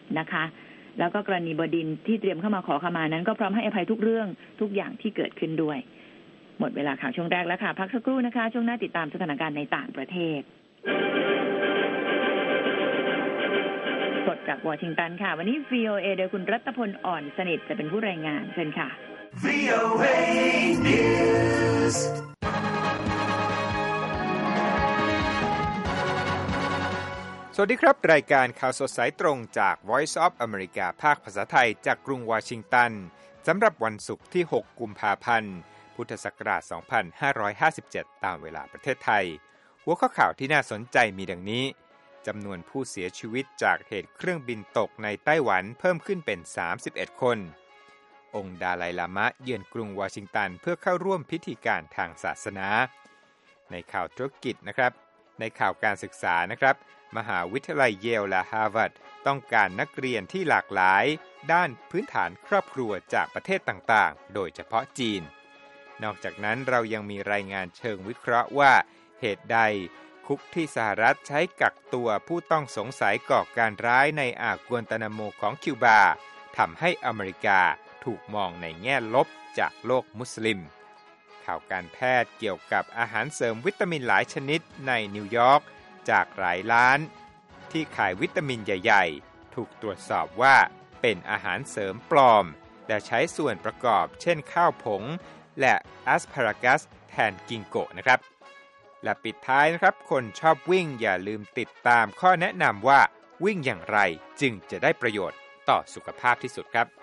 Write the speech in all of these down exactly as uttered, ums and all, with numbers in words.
นะคะแล้วก็กรณีบดินทร์ที่เตรียมเข้ามาขอขมานั้นก็พร้อมให้อภัยทุกเรื่องทุกอย่างที่เกิดขึ้นด้วยหมดเวลาข่าวช่วงแรกแล้วค่ะพักสักครู่นะคะช่วงหน้าติดตามสถานการณ์ในต่างประเทศสดจากวอชิงตันค่ะวันนี้ วี โอ เอ โดยคุณรัตพลอ่อนสนิทจะเป็นผู้รายงานเชิญค่ะ วี โอ เอ News สวัสดีครับรายการข่าวสดสายตรงจาก Voice of America ภาคภาษาไทยจากกรุงวอชิงตันสำหรับวันศุกร์ที่หกกุมภาพันธ์พุทธศักราชสองพันห้าร้อยห้าสิบเจ็ดตามเวลาประเทศไทยหัวข้อข่าวที่น่าสนใจมีดังนี้จำนวนผู้เสียชีวิตจากเหตุเครื่องบินตกในไต้หวันเพิ่มขึ้นเป็นสามสิบเอ็ดคนองค์ดาไลลามะเยือนกรุงวอชิงตันเพื่อเข้าร่วมพิธีการทางศาสนาในข่าวธุรกิจนะครับในข่าวการศึกษานะครับมหาวิทยาลัยเยลและฮาร์วาร์ดต้องการนักเรียนที่หลากหลายด้านพื้นฐานครอบครัวจากประเทศต่างๆโดยเฉพาะจีนนอกจากนั้นเรายังมีรายงานเชิงวิเคราะห์ว่าเหตุใดคุกที่สหรัฐใช้กักตัวผู้ต้องสงสัยก่อการร้ายในอ่าวกวนตานาโมของคิวบาทำให้อเมริกาถูกมองในแง่ลบจากโลกมุสลิมข่าวการแพทย์เกี่ยวกับอาหารเสริมวิตามินหลายชนิดในนิวยอร์กจากหลายร้านที่ขายวิตามินใหญ่ๆถูกตรวจสอบว่าเป็นอาหารเสริมปลอมและใช้ส่วนประกอบเช่นข้าวผงและแอสพารากัสแทนกิงโกะนะครับและปิดท้ายนะครับคนชอบวิ่งอย่าลืมติดตามข้อแนะนำว่าวิ่งอย่างไรจึงจะได้ประโยชน์ต่อสุขภาพที่สุดครับ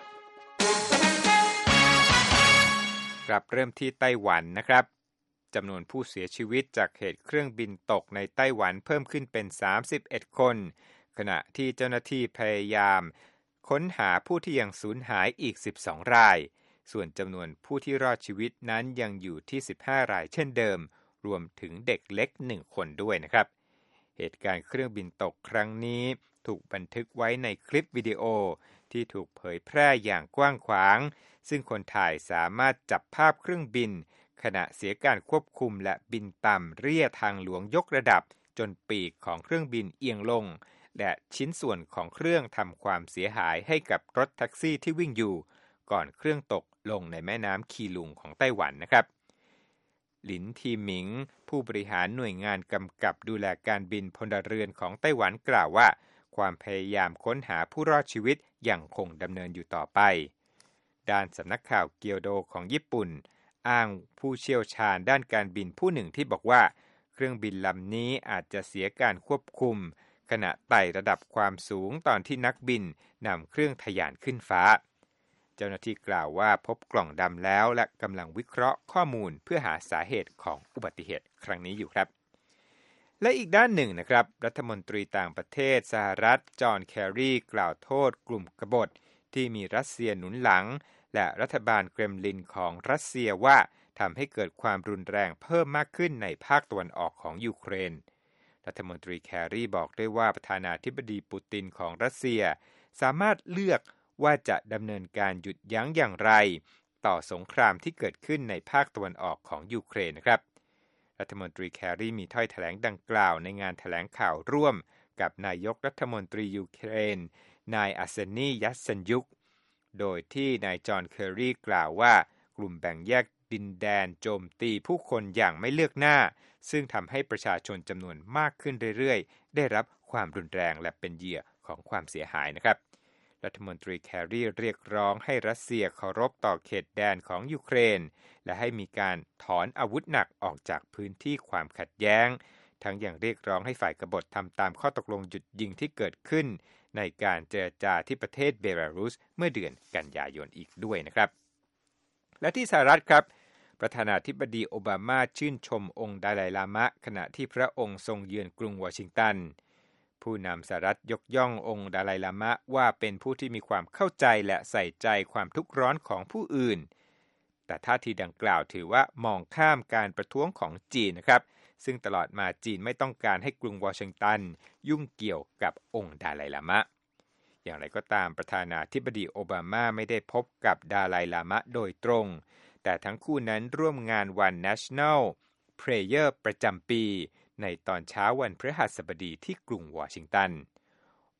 ครับเริ่มที่ไต้หวันนะครับจำนวนผู้เสียชีวิตจากเหตุเครื่องบินตกในไต้หวันเพิ่มขึ้นเป็นสามสิบเอ็ดคนขณะที่เจ้าหน้าที่พยายามค้นหาผู้ที่ยังสูญหายอีกสิบสองรายส่วนจำนวนผู้ที่รอดชีวิตนั้นยังอยู่ที่สิบห้ารายเช่นเดิมรวมถึงเด็กเล็กหนึ่งคนด้วยนะครับเหตุการณ์เครื่องบินตกครั้งนี้ถูกบันทึกไว้ในคลิปวิดีโอที่ถูกเผยแพร่อย่างกว้างขวางซึ่งคนถ่ายสามารถจับภาพเครื่องบินขณะเสียการควบคุมและบินต่ำเรียทางหลวงยกระดับจนปีกของเครื่องบินเอียงลงและชิ้นส่วนของเครื่องทำความเสียหายให้กับรถแท็กซี่ที่วิ่งอยู่ก่อนเครื่องตกลงในแม่น้ำคีลุงของไต้หวันนะครับหลินทีหมิงผู้บริหารหน่วยงานกำกับดูแลการบินพลเรือนของไต้หวันกล่าวว่าความพยายามค้นหาผู้รอดชีวิตยังคงดำเนินอยู่ต่อไปด้านสำนักข่าวเกียวโดของญี่ปุ่นอ้างผู้เชี่ยวชาญด้านการบินผู้หนึ่งที่บอกว่าเครื่องบินลำนี้อาจจะเสียการควบคุมขณะไต่ระดับความสูงตอนที่นักบินนำเครื่องทะยานขึ้นฟ้าเจ้าหน้าที่กล่าวว่าพบกล่องดำแล้วและกำลังวิเคราะห์ข้อมูลเพื่อหาสาเหตุของอุบัติเหตุครั้งนี้อยู่ครับและอีกด้านหนึ่งนะครับรัฐมนตรีต่างประเทศสหรัฐจอห์นแคร์รีกล่าวโทษกลุ่มกบฏที่มีรัสเซียหนุนหลังและรัฐบาลเกรมลินของรัสเซียว่าทำให้เกิดความรุนแรงเพิ่มมากขึ้นในภาคตะวันออกของยูเครนรัฐมนตรีแคร์รีบอกด้วยว่าประธานาธิบดีปูตินของรัสเซียสามารถเลือกว่าจะดำเนินการหยุดยั้งอย่างไรต่อสงครามที่เกิดขึ้นในภาคตะวันออกของยูเครนนะครับรัฐมนตรีแคร์รีมีถ้อยแถลงดังกล่าวในงานแถลงข่าวร่วมกับนายกรัฐมนตรียูเครนนายอาร์เซนียัสเซนยุกโดยที่นายจอห์นเคอร์รีกล่าวว่ากลุ่มแบ่งแยกดินแดนโจมตีผู้คนอย่างไม่เลือกหน้าซึ่งทำให้ประชาชนจำนวนมากขึ้นเรื่อยๆได้รับความรุนแรงและเป็นเหยื่อของความเสียหายนะครับรัฐมนตรีแคร์รีเรียกร้องให้รัสเซียเคารพต่อเขตแดนของยูเครนและให้มีการถอนอาวุธหนักออกจากพื้นที่ความขัดแย้งทั้งยังเรียกร้องให้ฝ่ายกบฏทำตามข้อตกลงหยุดยิงที่เกิดขึ้นในการเจรจาที่ประเทศเบลารุสเมื่อเดือนกันยายนอีกด้วยนะครับและที่สหรัฐครับประธานาธิบดีโอบามาชื่นชมองค์ดาไลลามะขณะที่พระองค์ทรงเยือนกรุงวอชิงตันผู้นำสหรัฐยกย่ององค์ดาไลลามะว่าเป็นผู้ที่มีความเข้าใจและใส่ใจความทุกข์ร้อนของผู้อื่นแต่ท่าทีดังกล่าวถือว่ามองข้ามการประท้วงของจีนนะครับซึ่งตลอดมาจีนไม่ต้องการให้กรุงวอชิงตันยุ่งเกี่ยวกับองค์ดาไลลามะอย่างไรก็ตามประธานาธิบดีโอบามาไม่ได้พบกับดาไลลามะโดยตรงแต่ทั้งคู่นั้นร่วมงานวัน National Prayer ประจำปีในตอนเช้าวันพฤหัสบดีที่กรุงวอชิงตัน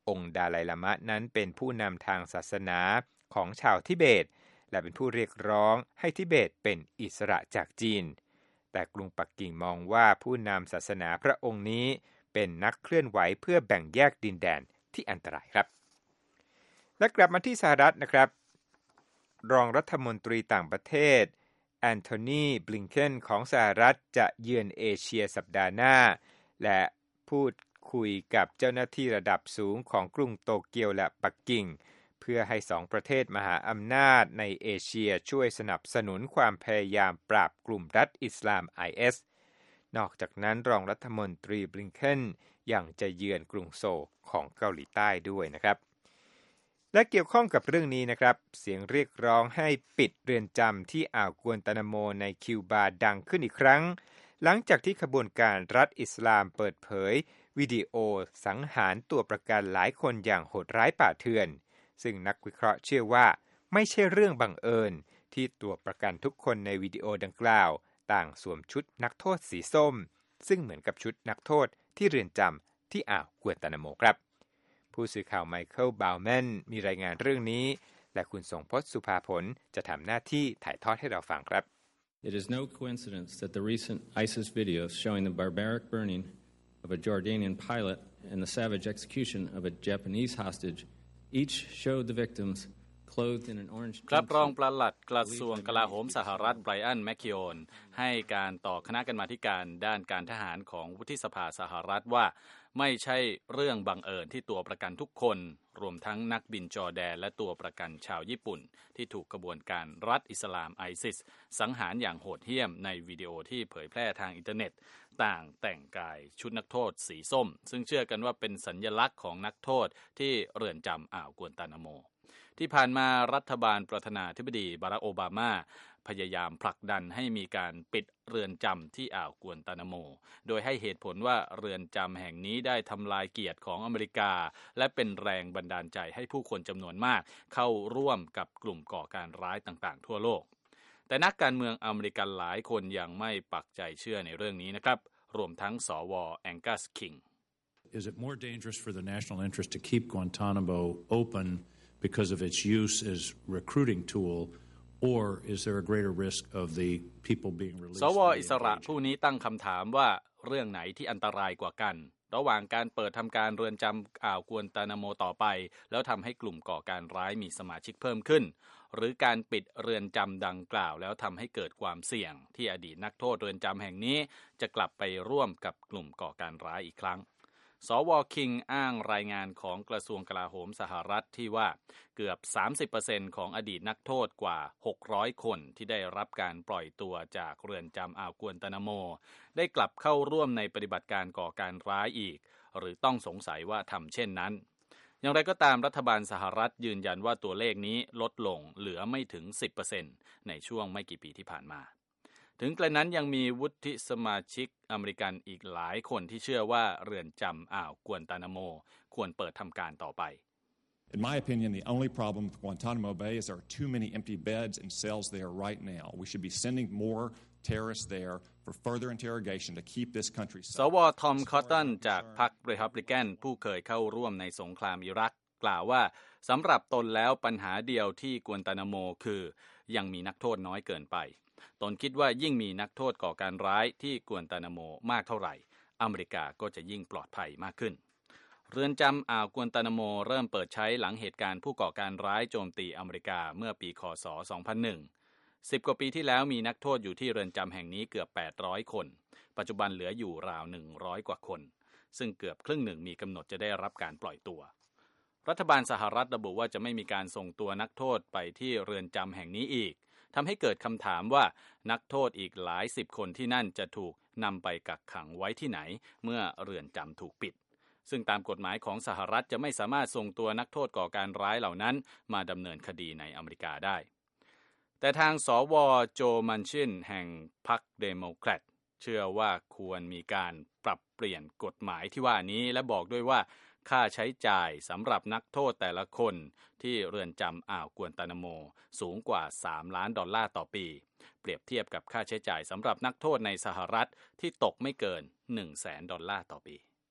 องค์ดาไลลามะนั้นเป็นผู้นำทางศาสนาของชาวทิเบตและเป็นผู้เรียกร้องให้ทิเบตเป็นอิสระจากจีนแต่กรุงปักกิ่งมองว่าผู้นำศาสนาพระองค์นี้เป็นนักเคลื่อนไหวเพื่อแบ่งแยกดินแดนที่อันตรายครับและกลับมาที่สหรัฐนะครับรองรัฐมนตรีต่างประเทศแอนโทนีบลิงเคนของสหรัฐจะเยือนเอเชียสัปดาห์หน้าและพูดคุยกับเจ้าหน้าที่ระดับสูงของกรุงโตเกียวและปักกิ่งเพื่อให้สองประเทศมหาอำนาจในเอเชียช่วยสนับสนุนความพยายามปราบกลุ่มรัฐอิสลาม ไอ เอส นอกจากนั้นรองรัฐมนตรีบลิงเคนยังจะเยือนกรุงโซลของเกาหลีใต้ด้วยนะครับและเกี่ยวข้องกับเรื่องนี้นะครับเสียงเรียกร้องให้ปิดเรือนจำที่อ่าวกวนตานาโมในคิวบาดังขึ้นอีกครั้งหลังจากที่ขบวนการรัฐอิสลามเปิดเผยวิดีโอสังหารตัวประกันหลายคนอย่างโหดร้ายป่าเถื่อนซึ่งนักวิเคราะห์เชื่อว่าไม่ใช่เรื่องบังเอิญที่ตัวประกันทุกคนในวิดีโอดังกล่าวต่างสวมชุดนักโทษสีส้มซึ่งเหมือนกับชุดนักโทษที่เรือนจำที่อ่าวกวนตานาโมครับผู้สื่อข่าวไมเคิลบาวแมนมีรายงานเรื่องนี้และคุณทรงพจน์สุภาผลจะทำหน้าที่ถ่ายทอดให้เราฟังครับ It is no coincidence that the recent ISIS videos showing the barbaric burning of a Jordanian pilot and the savage execution of a Japanese hostage each showed the victims clothed in an orange ครับรองปลัดกระทรวงกลาโหมสหรัฐไบรอันแมคคิโอนให้การต่อคณะกรรมาธิการด้านการทหารของวุฒิสภาสหรัฐว่าไม่ใช่เรื่องบังเอิญที่ตัวประกันทุกคนรวมทั้งนักบินจอร์แดนและตัวประกันชาวญี่ปุ่นที่ถูกกระบวนการรัฐอิสลามไอซิสสังหารอย่างโหดเหี้ยมในวิดีโอที่เผยแพร่ทางอินเทอร์เน็ตต่างแต่งกายชุดนักโทษสีส้มซึ่งเชื่อกันว่าเป็นสัญลักษณ์ของนักโทษที่เรือนจำอ่าวกวนตานาโมที่ผ่านมารัฐบาลประธานาธิบดีบารักโอบามาพยายามผลักดันให้มีการปิดเรือนจำที่อ่าวกวนตานาโมโดยให้เหตุผลว่าเรือนจำแห่งนี้ได้ทำลายเกียรติของอเมริกาและเป็นแรงบันดาลใจให้ผู้คนจำนวนมากเข้าร่วมกับกลุ่มก่อการร้ายต่างๆทั่วโลกแต่นักการเมืองอเมริกันหลายคนยังไม่ปักใจเชื่อในเรื่องนี้นะครับรวมทั้งสวแองกัสคิง Is it more dangerous for the national interest to keep Guantanamo open because of its use as recruiting tool or is there a greater risk of the people being released สวอิสระผู้นี้ตั้งคำถามว่าเรื่องไหนที่อันตรายกว่ากันระหว่างการเปิดทำการเรือนจำอ่าวกวนตานาโมต่อไปแล้วทำให้กลุ่มก่อการร้ายมีสมาชิกเพิ่มขึ้นหรือการปิดเรือนจำดังกล่าวแล้วทำให้เกิดความเสี่ยงที่อดีตนักโทษเรือนจำแห่งนี้จะกลับไปร่วมกับกลุ่มก่อการร้ายอีกครั้งสวคิงอ้างรายงานของกระทรวงกลาโหมสหรัฐที่ว่าเกือบ สามสิบเปอร์เซ็นต์ ของอดีตนักโทษกว่าหกร้อยคนที่ได้รับการปล่อยตัวจากเรือนจำอ่าวกวนตานาโมได้กลับเข้าร่วมในปฏิบัติการก่อการร้ายอีกหรือต้องสงสัยว่าทำเช่นนั้นอย่างไรก็ตามรัฐบาลสหรัฐยืนยันว่าตัวเลขนี้ลดลงเหลือไม่ถึง สิบเปอร์เซ็นต์ ในช่วงไม่กี่ปีที่ผ่านมาถึงกระนั้นยังมีวุฒิสมาชิกอเมริกันอีกหลายคนที่เชื่อว่าเรือนจำอ่าวกวนตานาโมควรเปิดทำการต่อไป In my opinion, the only problem with Guantanamo Bay is there are too many empty beds and cells there right now. We should be sending more terrorists there for further interrogation to keep this country safe. สวทอมคอตตันจากพรรครีพับลิกันผู้เคยเข้าร่วมในสงครามอิรักกล่าวว่าสำหรับตนแล้วปัญหาเดียวที่กวนตานาโมคือยังมีนักโทษน้อยเกินไปตนคิดว่ายิ่งมีนักโทษก่อการร้ายที่กวนตานาโมมากเท่าไหร่อเมริกาก็จะยิ่งปลอดภัยมากขึ้นเรือนจำอ่าวกวนตานาโมเริ่มเปิดใช้หลังเหตุการณ์ผู้ก่อการร้ายโจมตีอเมริกาเมื่อปีค.ศ. สองพันหนึ่ง สิบกว่าปีที่แล้วมีนักโทษอยู่ที่เรือนจำแห่งนี้เกือบแปดร้อยคนปัจจุบันเหลืออยู่ราวหนึ่งร้อยกว่าคนซึ่งเกือบครึ่งหนึ่งมีกำหนดจะได้รับการปล่อยตัวรัฐบาลสหรัฐระบุว่าจะไม่มีการส่งตัวนักโทษไปที่เรือนจำแห่งนี้อีกทำให้เกิดคำถามว่านักโทษอีกหลายสิบคนที่นั่นจะถูกนำไปกักขังไว้ที่ไหนเมื่อเรือนจำถูกปิดซึ่งตามกฎหมายของสหรัฐจะไม่สามารถส่งตัวนักโทษก่อการร้ายเหล่านั้นมาดำเนินคดีในอเมริกาได้แต่ทางสวโจมันชินแห่งพรรคเดโมแครตเชื่อว่าควรมีการปรับเปลี่ยนกฎหมายที่ว่านี้และบอกด้วยว่าค่าใช้จ่ายสำหรับนักโทษแต่ละคนที่เรือนจำอ่าวกวนตานาโมสูงกว่าสามล้านดอลลาร์ต่อปีเปรียบเทียบกับค่าใช้จ่ายสำหรับนักโทษในสหรัฐที่ตกไม่เกิน หนึ่งแสนดอลลาร์ต่อปี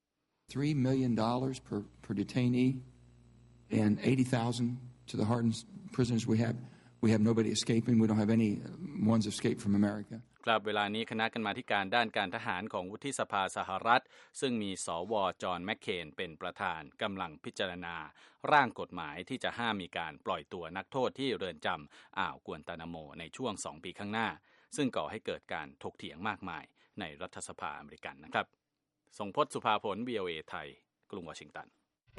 three million dollars per per detainee and eighty thousand to the hardened prisoners we have we have nobody escaping we don't have any ones escape from America ครับเวลานี้คณะกรรมาธิการด้านการทหารของวุฒิสภาสหรัฐซึ่งมีสวจอห์นแมคเคนเป็นประธานกำลังพิจารณาร่างกฎหมายที่จะห้ามมีการปล่อยตัวนักโทษที่เรือนจำอ่าวกวนตานาโมในช่วงสองปีข้างหน้าซึ่งก่อให้เกิดการถกเถียงมากมายในรัฐสภาอเมริกันนะครับทรงพจน์สุภาผล วี โอ เอ ไทยกรุงวอชิงตัน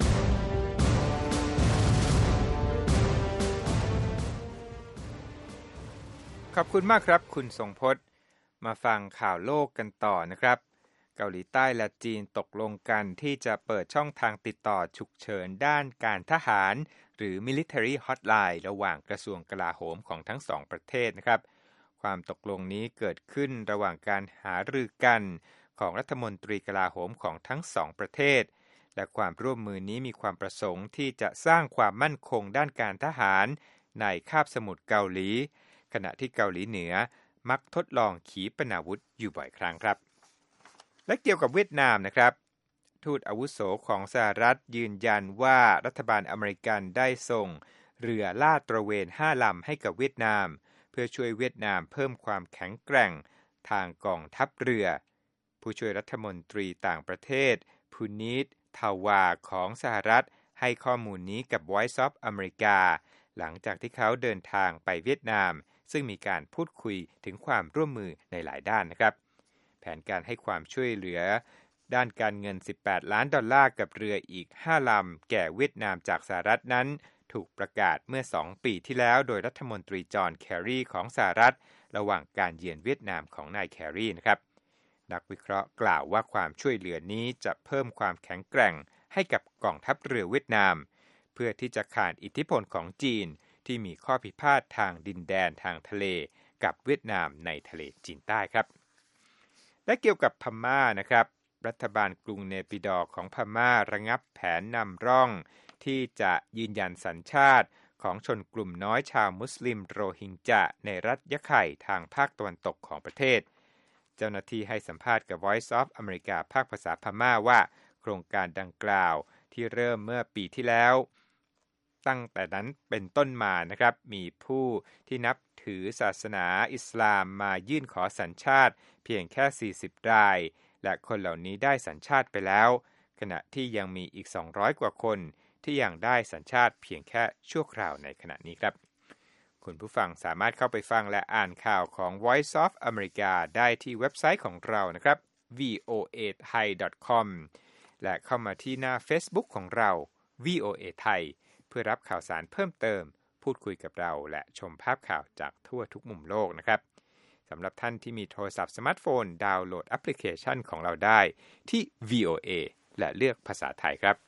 ขอบคุณมากครับคุณทรงพจน์มาฟังข่าวโลกกันต่อนะครับเกาหลีใต้และจีนตกลงกันที่จะเปิดช่องทางติดต่อฉุกเฉินด้านการทหารหรือ Military Hotline ระหว่างกระทรวงกลาโหมของทั้งสองประเทศนะครับความตกลงนี้เกิดขึ้นระหว่างการหารือกันของรัฐมนตรีกลาโหมของทั้งสองประเทศและความร่วมมือนี้มีความประสงค์ที่จะสร้างความมั่นคงด้านการทหารในคาบสมุทรเกาหลีขณะที่เกาหลีเหนือมักทดลองขีปนาวุธอยู่บ่อยครั้งครับและเกี่ยวกับเวียดนามนะครับทูตอาวุโสของสหรัฐยืนยันว่ารัฐบาลอเมริกันได้ส่งเรือลาดตระเวนห้าลำให้กับเวียดนามเพื่อช่วยเวียดนามเพิ่มความแข็งแกร่งทางกองทัพเรือผู้ช่วยรัฐมนตรีต่างประเทศพูนีตทาวาของสหรัฐให้ข้อมูลนี้กับ Voice of America หลังจากที่เขาเดินทางไปเวียดนามซึ่งมีการพูดคุยถึงความร่วมมือในหลายด้านนะครับแผนการให้ความช่วยเหลือด้านการเงินสิบแปดล้านดอลลาร์กับเรืออีกห้าลำแก่เวียดนามจากสหรัฐนั้นถูกประกาศเมื่อสองปีที่แล้วโดยรัฐมนตรีจอห์นแครีของสหรัฐระหว่างการเยือนเวียดนามของนายแครีนะครับนักวิเคราะห์กล่าวว่าความช่วยเหลือนี้จะเพิ่มความแข็งแกร่งให้กับกองทัพเรือเวียดนามเพื่อที่จะขานอิทธิพลของจีนที่มีข้อพิพาททางดินแดนทางทะเลกับเวียดนามในทะเลจีนใต้ครับและเกี่ยวกับพม่านะครับรัฐบาลกรุงเนปิดอร์ของพม่าระงับแผนนำร่องที่จะยืนยันสัญชาติของชนกลุ่มน้อยชาวมุสลิมโรฮิงญะในรัฐยะไข่ทางภาคตะวันตกของประเทศเจ้าหน้าที่ให้สัมภาษณ์กับ Voice of America ภาคภาษาพม่าว่าโครงการดังกล่าวที่เริ่มเมื่อปีที่แล้วตั้งแต่นั้นเป็นต้นมานะครับมีผู้ที่นับถือศาสนาอิสลามมายื่นขอสัญชาติเพียงแค่สี่สิบรายและคนเหล่านี้ได้สัญชาติไปแล้วขณะที่ยังมีอีกสองร้อยกว่าคนที่ยังได้สัญชาติเพียงแค่ชั่วคราวในขณะนี้ครับคุณผู้ฟังสามารถเข้าไปฟังและอ่านข่าวของ Voice of America ได้ที่เว็บไซต์ของเรานะครับ วี โอ เอ ไทย ดอท คอม และเข้ามาที่หน้า Facebook ของเรา วี โอ เอ ไทยเพื่อรับข่าวสารเพิ่มเติมพูดคุยกับเราและชมภาพข่าวจากทั่วทุกมุมโลกนะครับสำหรับท่านที่มีโทรศัพท์สมาร์ทโฟนดาวน์โหลดแอปพลิเคชันของเราได้ที่ วี โอ เอ และเลือกภาษาไทยครับ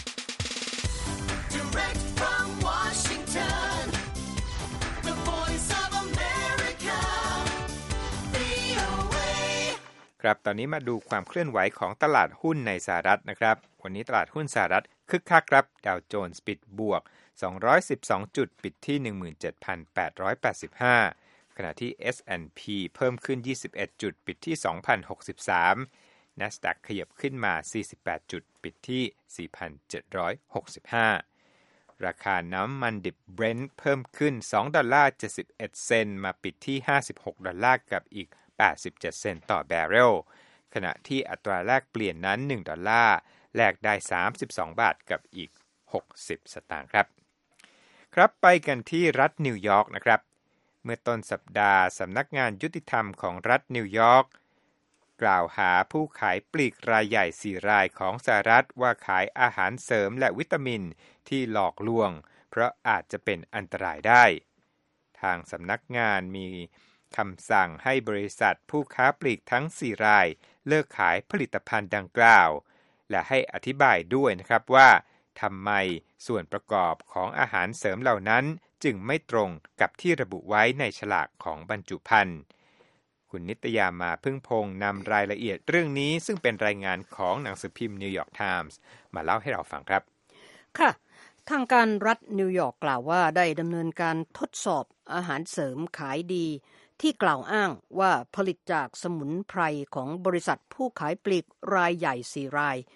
ครับตอนนี้มาดูความเคลื่อนไหวของตลาดหุ้นในสหรัฐนะครับวันนี้ตลาดหุ้นสหรัฐคึกคักครับดาวโจนส์ปิดบวกสองร้อยสิบสองจุดปิดที่ หนึ่งหมื่นเจ็ดพันแปดร้อยแปดสิบห้า ขณะที่ เอส แอนด์ พี เพิ่มขึ้นยี่สิบเอ็ดจุดปิดที่ สองพันหกสิบสาม NASDAQ ขยับขึ้นมาสี่สิบแปดจุดปิดที่ สี่พันเจ็ดร้อยหกสิบห้า ราคาน้ำมันดิบ Brent เพิ่มขึ้นสองดอลลาร์เจ็ดสิบเอ็ดเซนต์มาปิดที่ห้าสิบหกดอลลาร์กับอีกแปดสิบเจ็ดเซนต์ต่อแบเรลขณะที่อัตราแลกเปลี่ยนนั้นหนึ่งดอลลาร์แลกได้สามสิบสองบาทกับอีกหกสิบสตางค์ครับครับไปกันที่รัฐนิวยอร์กนะครับเมื่อต้นสัปดาห์สำนักงานยุติธรรมของรัฐนิวยอร์กกล่าวหาผู้ขายปลีกรายใหญ่สี่รายของสหรัฐว่าขายอาหารเสริมและวิตามินที่หลอกลวงเพราะอาจจะเป็นอันตรายได้ทางสำนักงานมีคำสั่งให้บริษัทผู้ค้าปลีกทั้งสี่รายเลิกขายผลิตภัณฑ์ดังกล่าวและให้อธิบายด้วยนะครับว่าทำไมส่วนประกอบของอาหารเสริมเหล่านั้นจึงไม่ตรงกับที่ระบุไว้ในฉลากของบรรจุภัณฑ์คุณนิตยามาพึ่งพงษ์นำรายละเอียดเรื่องนี้ซึ่งเป็นรายงานของหนังสือพิมพ์นิวยอร์กไทมส์มาเล่าให้เราฟังครับค่ะทางการรัฐนิวยอร์กกล่าวว่าได้ดำเนินการทดสอบอาหารเสริมขายดีที่กล่าวอ้างว่าผลิตจากสมุนไพรของบริษัทผู้ขายปลีกรายใหญ่สี่ราย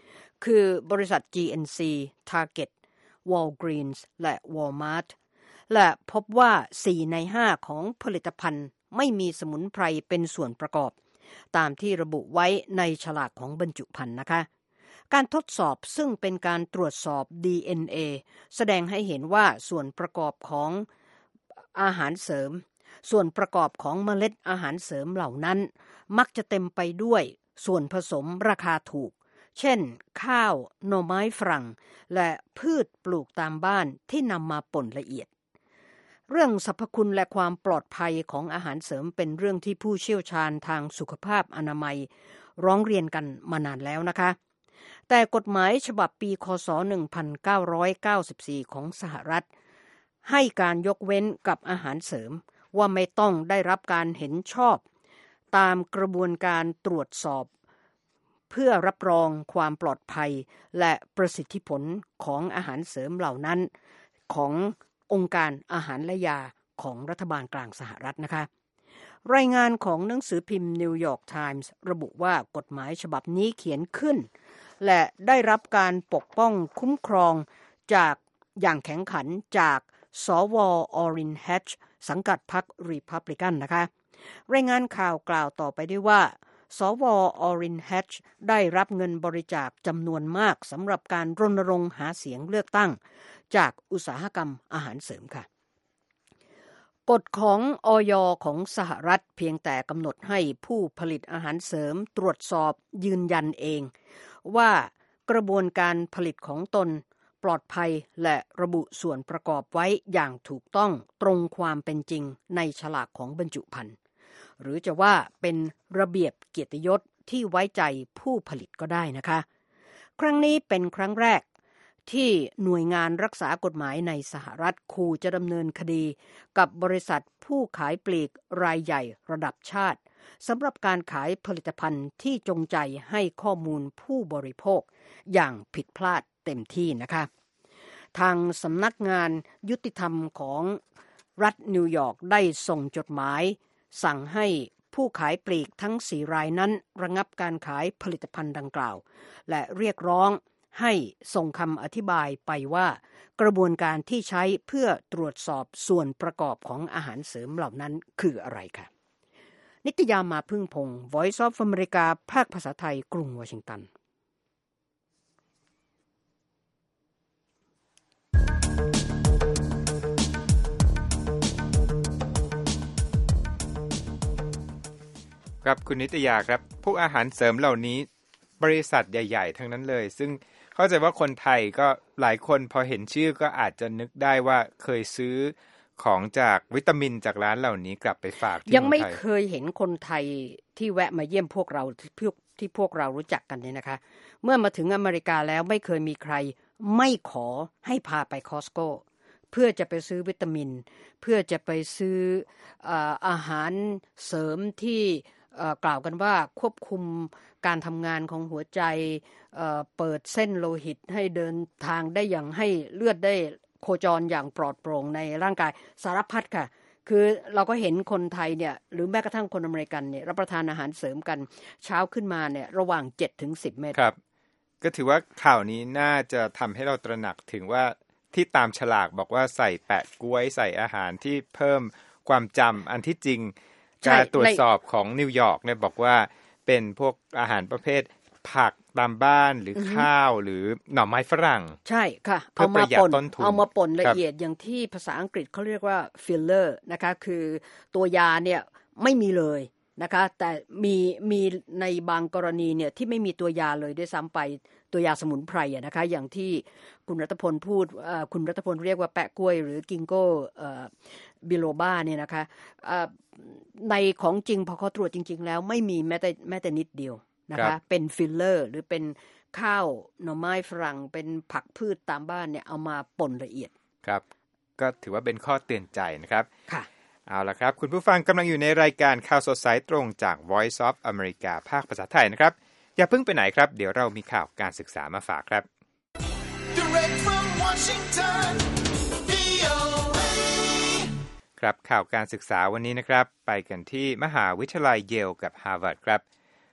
คือบริษัท จี เอ็น ซี Target Walgreens และ Walmart และพบว่าสี่ในห้าของผลิตภัณฑ์ไม่มีสมุนไพรเป็นส่วนประกอบตามที่ระบุไว้ในฉลากของบรรจุภัณฑ์นะคะการทดสอบซึ่งเป็นการตรวจสอบ ดี เอ็น เอ แสดงให้เห็นว่าส่วนประกอบของอาหารเสริมส่วนประกอบของเมล็ดอาหารเสริมเหล่านั้นมักจะเต็มไปด้วยส่วนผสมราคาถูกเช่นข้าวหน่อไม้ฝรั่งและพืชปลูกตามบ้านที่นำมาป่นละเอียดเรื่องสรรพคุณและความปลอดภัยของอาหารเสริมเป็นเรื่องที่ผู้เชี่ยวชาญทางสุขภาพอนามัยร้องเรียนกันมานานแล้วนะคะแต่กฎหมายฉบับปีคศหนึ่งพันเก้าร้อยเก้าสิบสี่ของสหรัฐให้การยกเว้นกับอาหารเสริมว่าไม่ต้องได้รับการเห็นชอบตามกระบวนการตรวจสอบเพื่อรับรองความปลอดภัยและประสิทธิผลของอาหารเสริมเหล่านั้นขององค์การอาหารและยาของรัฐบาลกลางสหรัฐนะคะรายงานของหนังสือพิมพ์นิวยอร์กไทมส์ระบุว่ากฎหมายฉบับนี้เขียนขึ้นและได้รับการปกป้องคุ้มครองจากอย่างแข็งขันจากสวออรินแฮชสังกัดพรรครีพับลิกันนะคะรายงานข่าวกล่าวต่อไปด้วยว่าสวออรินแฮชได้รับเงินบริจาคจำนวนมากสำหรับการรณรงค์หาเสียงเลือกตั้งจากอุตสาหกรรมอาหารเสริมค่ะกฎของอย.ของสหรัฐเพียงแต่กำหนดให้ผู้ผลิตอาหารเสริมตรวจสอบยืนยันเองว่ากระบวนการผลิตของตนปลอดภัยและระบุส่วนประกอบไว้อย่างถูกต้องตรงความเป็นจริงในฉลากของบรรจุภัณฑ์หรือจะว่าเป็นระเบียบเกียรติยศที่ไว้ใจผู้ผลิตก็ได้นะคะครั้งนี้เป็นครั้งแรกที่หน่วยงานรักษากฎหมายในสหรัฐขู่จะดำเนินคดีกับบริษัทผู้ขายปลีกรายใหญ่ระดับชาติสำหรับการขายผลิตภัณฑ์ที่จงใจให้ข้อมูลผู้บริโภคอย่างผิดพลาดเต็มที่นะคะทางสำนักงานยุติธรรมของรัฐนิวยอร์กได้ส่งจดหมายสั่งให้ผู้ขายปลีกทั้งสี่รายนั้นระงับการขายผลิตภัณฑ์ดังกล่าวและเรียกร้องให้ส่งคำอธิบายไปว่ากระบวนการที่ใช้เพื่อตรวจสอบส่วนประกอบของอาหารเสริมเหล่านั้นคืออะไรค่ะนิตยามาพึ่งพงศ์ Voice of America ภาคภาษาไทยกรุงวอชิงตันครับคุณนิตยาครับพวกอาหารเสริมเหล่านี้บริษัทใหญ่ๆทั้งนั้นเลยซึ่งเข้าใจว่าคนไทยก็หลายคนพอเห็นชื่อก็อาจจะนึกได้ว่าเคยซื้อของจากวิตามินจากร้านเหล่านี้กลับไปฝากที่ยังไม่เคยเห็นคนไทยที่แวะมาเยี่ยมพวกเราที่ที่พวกเรารู้จักกันเนี่ยนะคะเมื่อมาถึงอเมริกาแล้วไม่เคยมีใครไม่ขอให้พาไปคอสโก้เพื่อจะไปซื้อวิตามินเพื่อจะไปซื้ออาหารเสริมที่กล่าวกันว่าควบคุมการทำงานของหัวใจเปิดเส้นโลหิตให้เดินทางได้อย่างให้เลือดได้โคจรอย่างปลอดโปร่งในร่างกายสารพัดค่ะคือเราก็เห็นคนไทยเนี่ยหรือแม้กระทั่งคนอเมริกันเนี่ยรับประทานอาหารเสริมกันเช้าขึ้นมาเนี่ยระหว่าง เจ็ดถึงสิบ เม็ดครับก็ถือว่าข่าวนี้น่าจะทำให้เราตระหนักถึงว่าที่ตามฉลากบอกว่าใส่แปะก๊วยใส่อาหารที่เพิ่มความจำอันที่จริงการตรวจสอบของนิวยอร์กเนี่ยบอกว่าเป็นพวกอาหารประเภทผักตามบ้านหรือข้าวหรือหน่อไม้ฝรั่งใช่ค่ะเอามาป่นเอามาป่นละเอียดอย่างที่ภาษาอังกฤษเขาเรียกว่าฟิลเลอร์นะคะคือตัวยาเนี่ยไม่มีเลยนะคะแต่มีมีในบางกรณีเนี่ยที่ไม่มีตัวยาเลยด้วยซ้ำไปตัวยาสมุนไพรอะนะคะอย่างที่คุณรัตพลพูดคุณรัตพลเรียกว่าแปะกล้วยหรือกิงโก้บิโลบาเนี่ยนะคะในของจริงพอเขาตรวจจริงๆแล้วไม่มีแม้แต่แม้แต่นิดเดียวนะคะเป็นฟิลเลอร์หรือเป็นข้าวหน่อไม้ฝรั่งเป็นผักพืชตามบ้านเนี่ยเอามาป่นละเอียดครับก็ถือว่าเป็นข้อเตือนใจนะครับค่ะเอาล่ะครับคุณผู้ฟังกำลังอยู่ในรายการข่าวสดสายตรงจาก Voice of America ภาคภาษาไทยนะครับอย่าเพิ่งไปไหนครับเดี๋ยวเรามีข่าวการศึกษามาฝากครับ Direct from Washington วี โอ เอ ครับข่าวการศึกษาวันนี้นะครับไปกันที่มหาวิทยาลัยเยลกับฮาร์วาร์ดครับ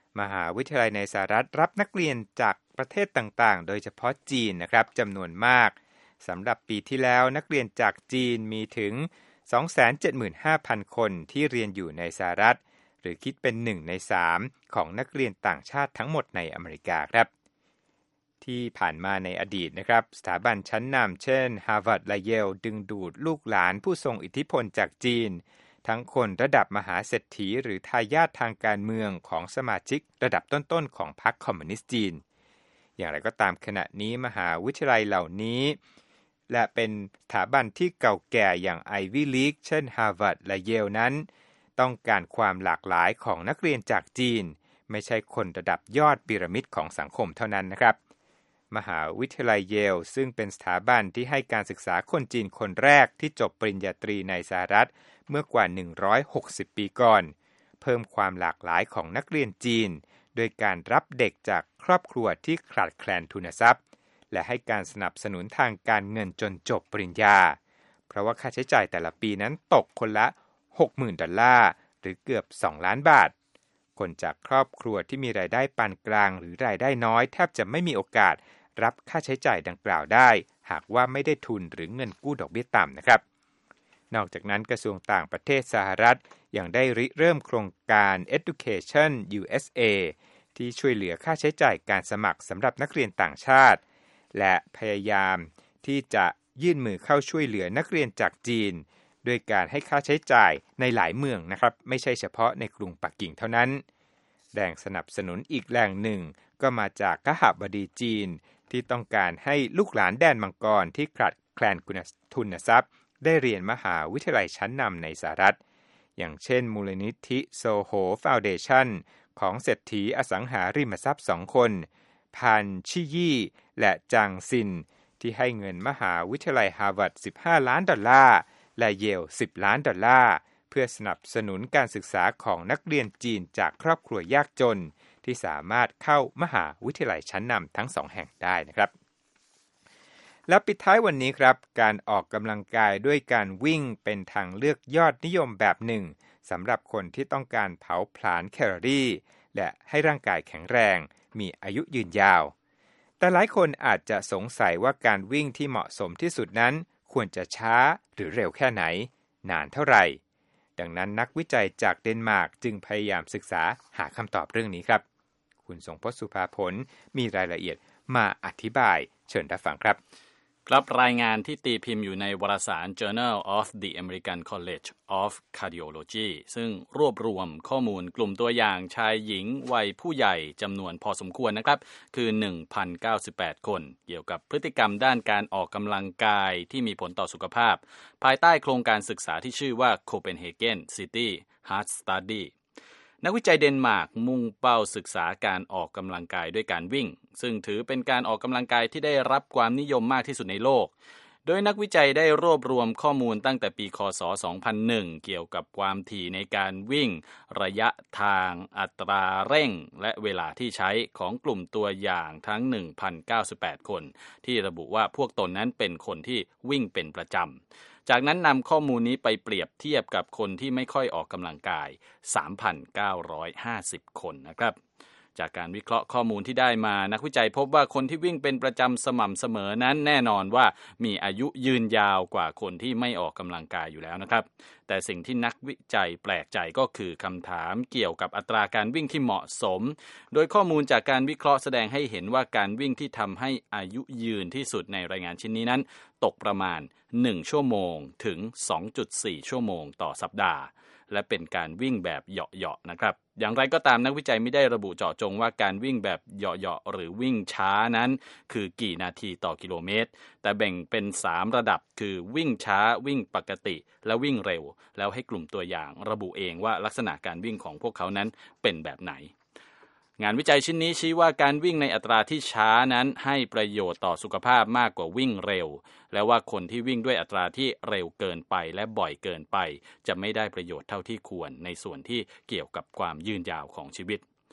มหาวิทยาลัยในสหรัฐรับนักเรียนจากประเทศต่างๆโดยเฉพาะจีนนะครับจำนวนมากสำหรับปีที่แล้วนักเรียนจากจีนมีถึง สองแสนเจ็ดหมื่นห้าพัน คนที่เรียนอยู่ในสหรัฐหรือคิดเป็นหนึ่งในสามของนักเรียนต่างชาติทั้งหมดในอเมริกาครับที่ผ่านมาในอดีตนะครับสถาบันชั้นนำเช่น Harvard และ Yale ดึงดูดลูกหลานผู้ทรงอิทธิพลจากจีนทั้งคนระดับมหาเศรษฐีหรือทายาททางการเมืองของสมาชิกระดับต้นๆของพรรคคอมมิวนิสต์จีนอย่างไรก็ตามขณะนี้มหาวิทยาลัยเหล่านี้และเป็นสถาบันที่เก่าแก่อย่าง Ivy League เช่น Harvard และ Yale นั้นต้องการความหลากหลายของนักเรียนจากจีนไม่ใช่คนระดับยอดพีระมิดของสังคมเท่านั้นนะครับมหาวิทยาลัยเยลซึ่งเป็นสถาบันที่ให้การศึกษาคนจีนคนแรกที่จบปริญญาตรีในสหรัฐเมื่อกว่าหนึ่งร้อยหกสิบปีก่อนเพิ่มความหลากหลายของนักเรียนจีนโดยการรับเด็กจากครอบครัวที่ขาดแคลนทุนทรัพย์และให้การสนับสนุนทางการเงินจนจบปริญญาเพราะว่าค่าใช้จ่ายแต่ละปีนั้นตกคนละ หกหมื่น ดอลลาร์หรือเกือบสองล้านบาทคนจากครอบครัวที่มีรายได้ปานกลางหรือรายได้น้อยแทบจะไม่มีโอกาสรับค่าใช้จ่ายดังกล่าวได้หากว่าไม่ได้ทุนหรือเงินกู้ดอกเบี้ยต่ำนะครับนอกจากนั้นกระทรวงต่างประเทศสหรัฐยังได้ริเริ่มโครงการ Education ยู เอส เอ ที่ช่วยเหลือค่าใช้จ่ายการสมัครสำหรับนักเรียนต่างชาติและพยายามที่จะยื่นมือเข้าช่วยเหลือนักเรียนจากจีนโดยการให้ค่าใช้จ่ายในหลายเมืองนะครับไม่ใช่เฉพาะในกรุงปักกิ่งเท่านั้นแรงสนับสนุนอีกแรงหนึ่งก็มาจากคหบดีจีนที่ต้องการให้ลูกหลานแดนมังกรที่ขาดแคลนทุนทรัพย์ได้เรียนมหาวิทยาลัยชั้นนำในสหรัฐอย่างเช่นมูลนิธิโซโฮฟาวเดชั่นของเศรษฐีอสังหาริมทรัพย์สองคนพันชิยี่และจางซินที่ให้เงินมหาวิทยาลัยฮาร์วาร์ดสิบห้าล้านดอลลาร์และเยลสิบล้านดอลลาร์เพื่อสนับสนุนการศึกษาของนักเรียนจีนจากครอบครัวยากจนที่สามารถเข้ามหาวิทยาลัยชั้นนำทั้งสองแห่งได้นะครับและปิดท้ายวันนี้ครับการออกกำลังกายด้วยการวิ่งเป็นทางเลือกยอดนิยมแบบหนึ่งสำหรับคนที่ต้องการเผาผลาญแคลอรี่และให้ร่างกายแข็งแรงมีอายุยืนยาวแต่หลายคนอาจจะสงสัยว่าการวิ่งที่เหมาะสมที่สุดนั้นควรจะช้าหรือเร็วแค่ไหนนานเท่าไหร่ดังนั้นนักวิจัยจากเดนมาร์กจึงพยายามศึกษาหาคำตอบเรื่องนี้ครับคุณทรงพจน์สุภาผลมีรายละเอียดมาอธิบายเชิญรับฟังครับครับรายงานที่ตีพิมพ์อยู่ในวารสาร Journal of the American College of Cardiology ซึ่งรวบรวมข้อมูลกลุ่มตัวอย่างชายหญิงวัยผู้ใหญ่จำนวนพอสมควรนะครับคือ หนึ่งพันเก้าสิบแปด คนเกี่ยวกับพฤติกรรมด้านการออกกำลังกายที่มีผลต่อสุขภาพภายใต้โครงการศึกษาที่ชื่อว่า Copenhagen City Heart Studyนักวิจัยเดนมาร์กมุ่งเป้าศึกษาการออกกำลังกายด้วยการวิ่งซึ่งถือเป็นการออกกำลังกายที่ได้รับความนิยมมากที่สุดในโลกโดยนักวิจัยได้รวบรวมข้อมูลตั้งแต่ปีค.ศ. สองพันหนึ่งเกี่ยวกับความถี่ในการวิ่งระยะทางอัตราเร่งและเวลาที่ใช้ของกลุ่มตัวอย่างทั้ง หนึ่งพันเก้าสิบแปด คนที่ระบุว่าพวกตนนั้นเป็นคนที่วิ่งเป็นประจำจากนั้นนำข้อมูลนี้ไปเปรียบเทียบกับคนที่ไม่ค่อยออกกำลังกาย สามพันเก้าร้อยห้าสิบ คนนะครับจากการวิเคราะห์ข้อมูลที่ได้มานักวิจัยพบว่าคนที่วิ่งเป็นประจำสม่ำเสมอนั้นแน่นอนว่ามีอายุยืนยาวกว่าคนที่ไม่ออกกำลังกายอยู่แล้วนะครับแต่สิ่งที่นักวิจัยแปลกใจก็คือคำถามเกี่ยวกับอัตราการวิ่งที่เหมาะสมโดยข้อมูลจากการวิเคราะห์แสดงให้เห็นว่าการวิ่งที่ทำให้อายุยืนที่สุดในรายงานชิ้นนี้นั้นตกประมาณหนึ่งชั่วโมงถึง สองจุดสี่ ชั่วโมงต่อสัปดาห์และเป็นการวิ่งแบบเหาะๆนะครับอย่างไรก็ตามนักวิจัยไม่ได้ระบุเจาะจงว่าการวิ่งแบบเหาะๆหรือวิ่งช้านั้นคือกี่นาทีต่อกิโลเมตรแต่แบ่งเป็นสามระดับคือวิ่งช้าวิ่งปกติและวิ่งเร็วแล้วให้กลุ่มตัวอย่างระบุเองว่าลักษณะการวิ่งของพวกเขานั้นเป็นแบบไหนงานวิจัยชิ้นนี้ชี้ว่าการวิ่งในอัตราที่ช้านั้นให้ประโยชน์ต่อสุขภาพมากกว่าวิ่งเร็วและว่าคนที่วิ่งด้วยอัตราที่เร็วเกินไปและบ่อยเกินไปจะไม่ได้ประโยชน์เท่าที่ควรในส่วนที่เกี่ยวกับความยืนยาวของชีวิต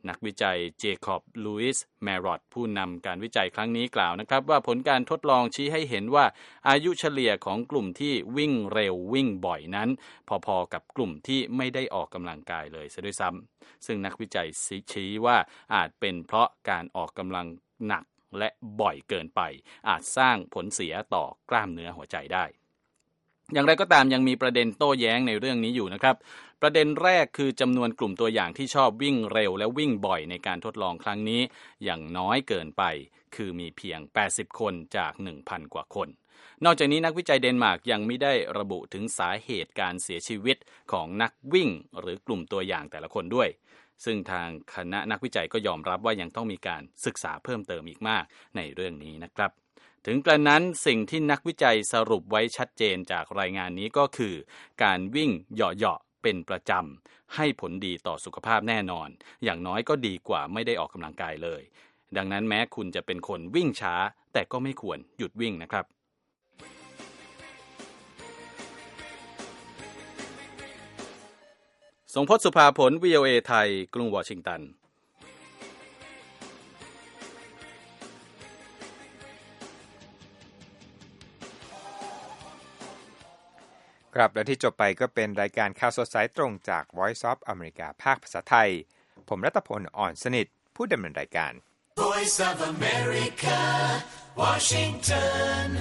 นักวิจัยเจคอบลูอิสแมรอตผู้นำการวิจัยครั้งนี้กล่าวนะครับว่าผลการทดลองชี้ให้เห็นว่าอายุเฉลี่ยของกลุ่มที่วิ่งเร็ววิ่งบ่อยนั้นพอๆกับกลุ่มที่ไม่ได้ออกกำลังกายเลยซะด้วยซ้ำซึ่งนักวิจัยชี้ว่าอาจเป็นเพราะการออกกำลังหนักและบ่อยเกินไปอาจสร้างผลเสียต่อกล้ามเนื้อหัวใจได้อย่างไรก็ตามยังมีประเด็นโต้แย้งในเรื่องนี้อยู่นะครับประเด็นแรกคือจำนวนกลุ่มตัวอย่างที่ชอบวิ่งเร็วและวิ่งบ่อยในการทดลองครั้งนี้อย่างน้อยเกินไปคือมีเพียงแปดสิบคนจาก หนึ่งพัน กว่าคนนอกจากนี้นักวิจัยเดนมาร์กยังไม่ได้ระบุถึงสาเหตุการเสียชีวิตของนักวิ่งหรือกลุ่มตัวอย่างแต่ละคนด้วยซึ่งทางคณะนักวิจัยก็ยอมรับว่ายังต้องมีการศึกษาเพิ่มเติมอีกมากในเรื่องนี้นะครับถึงกระนั้นสิ่งที่นักวิจัยสรุปไว้ชัดเจนจากรายงานนี้ก็คือการวิ่งเหาะๆเป็นประจำให้ผลดีต่อสุขภาพแน่นอนอย่างน้อยก็ดีกว่าไม่ได้ออกกำลังกายเลยดังนั้นแม้คุณจะเป็นคนวิ่งช้าแต่ก็ไม่ควรหยุดวิ่งนะครับทรงพจน์สุภาผล วี โอ เอ ไทยกรุงวอชิงตันครับและที่จบไปก็เป็นรายการข่าวสดสายตรงจาก Voice of America ภาคภาษาไทยผมรัตพลอ่อนสนิทผู้ดำเนินรายการ Voice of America Washington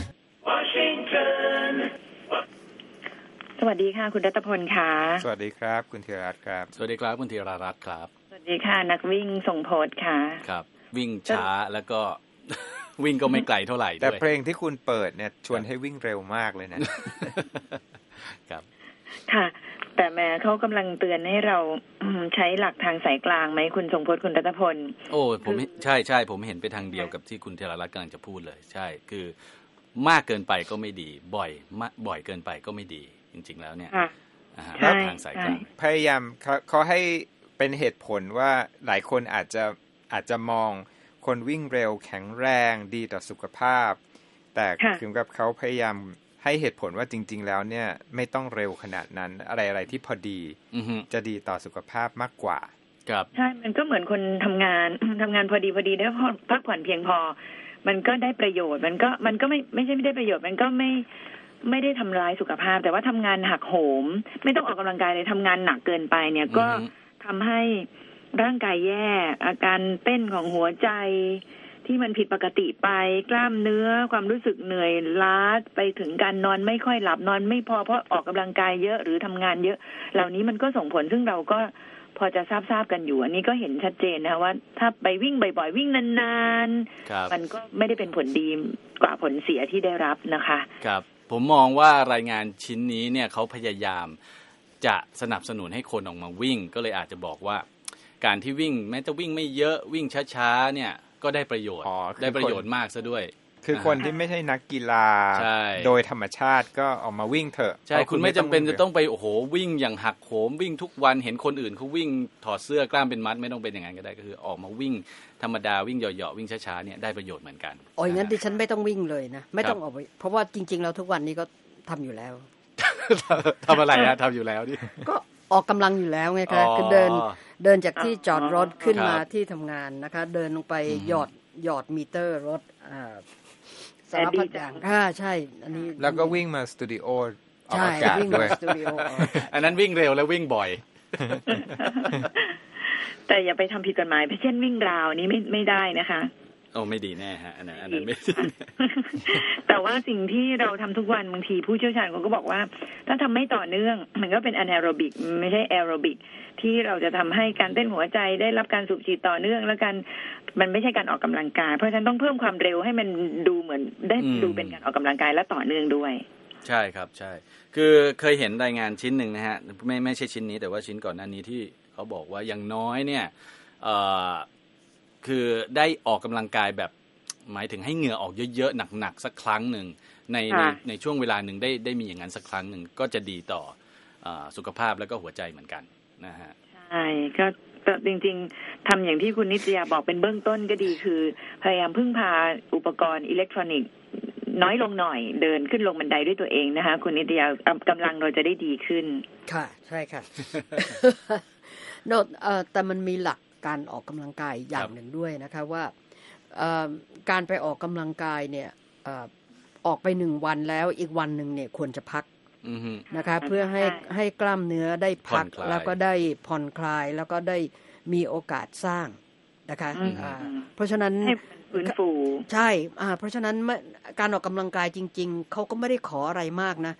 Washington สวัสดีค่ะคุณรัตพลค่ะสวัสดีครับคุณธีรรัตน์ครับสวัสดีครับคุณธีรรัตน์ครับสวัสดีค่ะนักวิ่งทรงโพสค่ะครับวิ่งช้าแล้วก็ วิ่งก็ไม่ไกลเท่าไหร่ด้วยแต่เพลงที่คุณเปิดเนี่ยชวนให้วิ่งเร็วมากเลยนะครับค่ะแต่แม้เขากำลังเตือนให้เราใช้หลักทางสายกลางไหมคุณทรงพจน์คุณรัตพลโอ้ผมใช่ใช่ผมเห็นไปทางเดียวกับที่คุณธีรรัตน์กำลังจะพูดเลยใช่คือมากเกินไปก็ไม่ดีบ่อยบ่อยเกินไปก็ไม่ดีจริงๆแล้วเนี่ยหลักทางสายกลางพยายามเขาเขาให้เป็นเหตุผลว่าหลายคนอาจจะอาจจะมองคนวิ่งเร็วแข็งแรงดีต่อสุขภาพแต่คือกับเขาพยายามให้เหตุผลว่าจริงๆแล้วเนี่ยไม่ต้องเร็วขนาดนั้นอะไรๆที่พอดีจะดีต่อสุขภาพมากกว่าครับใช่มันก็เหมือนคนทำงานทำงานพอดีพอดีได้พักผ่อนเพียงพอมันก็ได้ประโยชน์มันก็มันก็ไม่ไม่ใช่ไม่ได้ประโยชน์มันก็ไม่ไม่ได้ทำร้ายสุขภาพแต่ว่าทำงานหักโหมไม่ต้องออกกำลังกายเลยทำงานหนักเกินไปเนี่ยก็ทำให้ร่างกายแย่อาการเต้นของหัวใจที่มันผิดปกติไปกล้ามเนื้อความรู้สึกเหนื่อยล้าไปถึงการนอนไม่ค่อยหลับนอนไม่พอเพราะออกกำลังกายเยอะหรือทำงานเยอะเหล่านี้มันก็ส่งผลซึ่งเราก็พอจะทราบๆกันอยู่อันนี้ก็เห็นชัดเจนนะว่าถ้าไปวิ่งบ่อยๆวิ่งนานๆมันก็ไม่ได้เป็นผลดีกว่าผลเสียที่ได้รับนะคะครับผมมองว่ารายงานชิ้นนี้เนี่ยเขาพยายามจะสนับสนุนให้คนออกมาวิ่งก็เลยอาจจะบอกว่าการที่วิ่งแม้จะวิ่งไม่เยอะวิ่งช้าๆเนี่ยก็ได้ประโยชน์ได้ประโยชน์มากซะด้วยคือคนที่ไม่ใช่นักกีฬาโดยธรรมชาติก็ออกมาวิ่งเถอะใช่คุณไม่จำเป็นจะต้องไปโอ้โหวิ่งอย่างหักโหมวิ่งทุกวันเห็นคนอื่นเขาวิ่งถอดเสื้อกล้ามเป็นมัดไม่ต้องเป็นอย่างนั้นก็ได้ก็คือออกมาวิ่งธรรมดาวิ่งเหยาะๆวิ่งช้าๆเนี่ยได้ประโยชน์เหมือนกันโอ้ยงั้นดิฉันไม่ต้องวิ่งเลยนะไม่ต้องออกไปเพราะว่าจริงๆแล้วทุกวันนี้ก็ทำอยู่แล้วทำอะไรนะทำอยู่แล้วดิก็ออกกำลังอยู่แล้วไงคะคือเดินเดินจากที่จอดรถขึ้นมาที่ทำงานนะคะเดินลงไปหยอดหยอดมิเตอร์รถสารพัดอย่างอ่าใช่อันนี้แล้วก็วิ่งมาสตูดิโอออกอากาศด้วยอันนั้นวิ่งเร็วแล้ววิ่งบ่อยแต่อย่าไปทำผิดกฎหมายเช่นวิ่งราวนี้ไม่ไม่ได้นะคะโอ้ไม่ดีแน่ฮะอันนั้นอันนั้นไม่แต่ว่าสิ่งที่เราทำทุกวันบางทีผู้เชี่ยวชาญเขาก็บอกว่าถ้าทำไม่ต่อเนื่องมันก็เป็นอนาโรบิกไม่ใช่แอโรบิกที่เราจะทำให้การเต้นหัวใจได้รับการสูบฉีดต่อเนื่องแล้วกันมันไม่ใช่การออกกำลังกายเพราะฉะนั้นต้องเพิ่มความเร็วให้มันดูเหมือนได้ดูเป็นการออกกำลังกายและต่อเนื่องด้วยใช่ครับใช่คือเคยเห็นรายงานชิ้นหนึ่งนะฮะไม่ไม่ใช่ชิ้นนี้แต่ว่าชิ้นก่อนหน้านี้ที่เขาบอกว่าอย่างน้อยเนี่ยเอ่อคือได้ออกกำลังกายแบบหมายถึงให้เหงื่อออกเยอะๆหนักๆสักครั้งหนึ่งในในในช่วงเวลาหนึ่งได้ได้มีอย่างนั้นสักครั้งหนึ่งก็จะดีต่อสุขภาพแล้วก็หัวใจเหมือนกันนะฮะใช่ก็จริงๆทำอย่างที่คุณนิตยาบอกเป็นเบื้องต้นก็ดีคือพยายามพึ่งพาอุปกรณ์อิเล็กทรอนิกส์น้อยลงหน่อยเดินขึ้นลงบันไดด้วยตัวเองนะคะคุณนิตยากำลังเราจะได้ดีขึ้นค่ะใช่ค่ะโนเอ่อแต่มันมีหลักการออกกำลังกายอย่างหนึ่งด้วยนะคะว่าการไปออกกำลังกายเนี่ยออกไปหนึ่งวันแล้วอีกวันหนึ่งเนี่ยควรจะพักนะคะเพื่อให้ให้กล้ามเนื้อได้พักแล้วก็ได้ผ่อนคลายแล้วก็ได้มีโอกาสสร้างนะคะเพราะฉะนั้นฟื้นฟูใช่เพราะฉะนั้นการออกกำลังกายจริงๆเขาก็ไม่ได้ขออะไรมากนะ